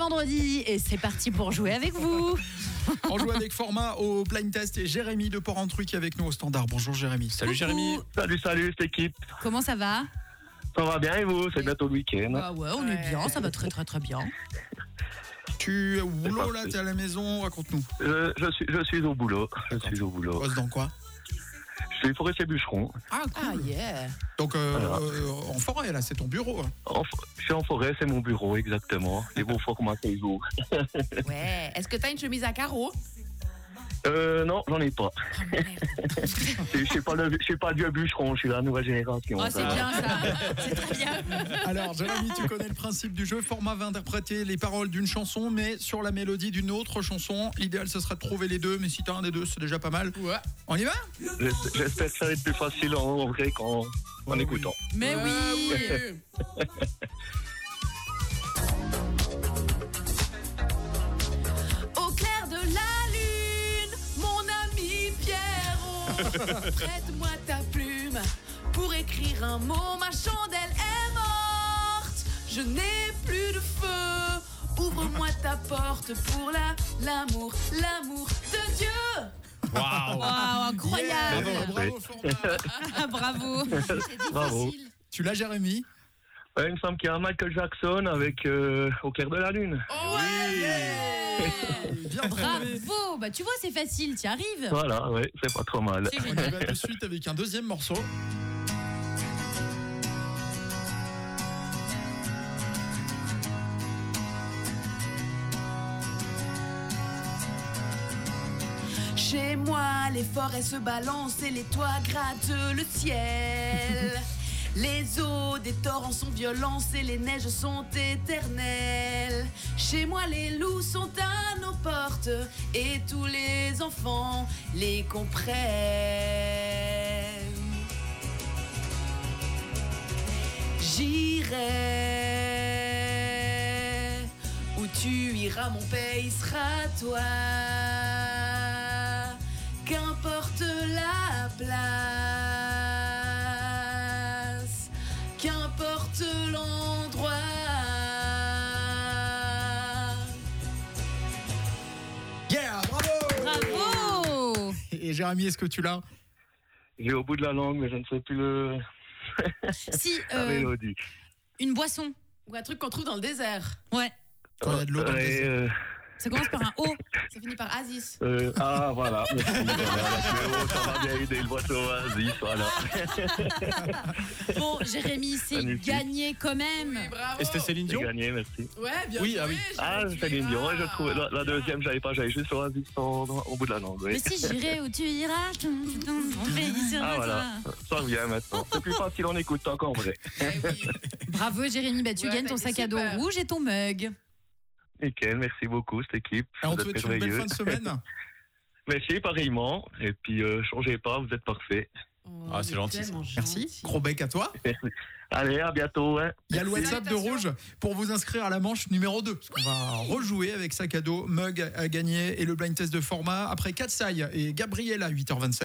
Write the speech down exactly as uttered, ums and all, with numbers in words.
vendredi et c'est parti pour jouer avec vous. On joue avec Format au blind test et Jérémy de Port-Rentruy qui est avec nous au standard. Bonjour Jérémy. Salut Jérémy. Salut, salut, cette équipe. Comment ça va? Ça va bien et vous? C'est bientôt le week-end. Ah ouais, on est bien, ça va très très très bien. Tu es au boulot là, t'es à la maison, raconte-nous. Je, je, suis, je suis au boulot. Je suis au boulot. Bosse dans quoi? Je suis forestier bûcheron. Ah cool. Ah yeah. Donc euh, Voilà. euh, en forêt là, c'est ton bureau. hein. En f- je suis en forêt, c'est mon bureau, exactement. Les beaux formats tous les jours. Ouais. Est-ce que t'as une chemise à carreaux? Euh, non, j'en ai pas. Oh, merde. Je je suis pas le, je suis pas le vieux bûcheron, je suis la nouvelle génération. Oh, c'est Ça. bien ça. C'est très bien. Alors Jérémy, tu connais le principe du jeu. Format va interpréter les paroles d'une chanson, mais sur la mélodie d'une autre chanson. L'idéal, ce serait de trouver les deux, mais si t'as un des deux, c'est déjà pas mal. Ouais. On y va? J'es- J'espère que ça va être plus facile en, en vrai qu'en en Oh, écoutant. Mais Ouais, oui. oui. Au clair de la lune, mon ami Pierrot, prête-moi ta plume pour écrire un mot. Ma chandelle est morte, je n'ai plus de feu. Ouvre-moi ta porte pour la l'amour, l'amour de Dieu. Waouh. Waouh, incroyable. Yeah, bravo Format. Ah, bravo. Bravo. Tu l'as Jérémy? Ouais, il me semble qu'il y a un Michael Jackson avec euh, Au clair de la lune. Oh ouais. Bien trouvé. Bravo. Bah tu vois, c'est facile, tu arrives. Voilà, ouais, c'est pas trop mal. C'est On y génial. va de suite avec un deuxième morceau. Chez moi, les forêts se balancent et les toits grattent le ciel. Les eaux des torrents sont violents et les neiges sont éternelles. Chez moi, les loups sont à nos portes et tous les enfants les comprennent. J'irai où tu iras, mon pays sera toi. Qu'importe la place, qu'importe l'endroit. Yeah, bravo. Bravo. Et Jérémy, est-ce que tu l'as? J'ai au bout de la langue, mais je ne sais plus le... Si, la euh, mélodie. une boisson. Ou un truc qu'on trouve dans le désert. Ouais. Quand il y a de l'eau dans le Ouais, désert. euh, Ça commence par un O. Ça finit par Asis. euh, ah, voilà. Merci. Voilà, ça va bien aider le boisson, vas-y, voilà. Bon, Jérémy, c'est Magnifique. gagné quand même. Oui, bravo. Et c'était Céline J'ai Dion? gagné, merci. Ouais, bien Oui, joué. ah oui. Ah, Jérémy, c'est Céline Dion, ouais, je iras. trouvais. La, la deuxième, j'avais pas, j'avais juste Oasis en- au bout de la langue. Oui. Mais si j'irai où tu iras, mon pays sera Ah, toi. voilà. Ça revient maintenant. C'est plus facile en écoutant qu'en vrai. Eh oui. Bravo Jérémy, bah, tu Ouais, gagnes t'as ton été sac à dos super. rouge et ton mug. Nickel, merci beaucoup, cette équipe. Et on Vous te êtes souhaite une belle merveilleux. fin de semaine. Merci, pareillement. Et puis, euh, changez pas, vous êtes parfaits. Oh, Ah, c'est il est gentil, tellement Merci. gentil. Gros bec à toi. Allez, à bientôt. Hein. Il y a le WhatsApp de Salutations. Rouge pour vous inscrire à la manche numéro deux. Parce qu'on va rejouer avec sac à dos, mug à gagner et le blind test de Format après Katsai et Gabriel à huit heures vingt-sept.